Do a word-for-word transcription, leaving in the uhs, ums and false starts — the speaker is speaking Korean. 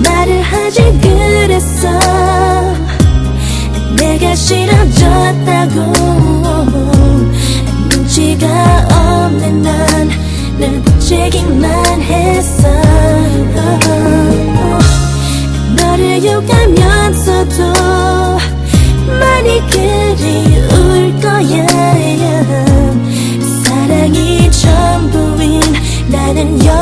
말을 하지 그랬어. 내가 싫어졌다고. 눈치가 없는 난 늘 부채기만 했어. 너를 욕하면서도 많이 그리울 거야. 사랑이 전부인 나는 여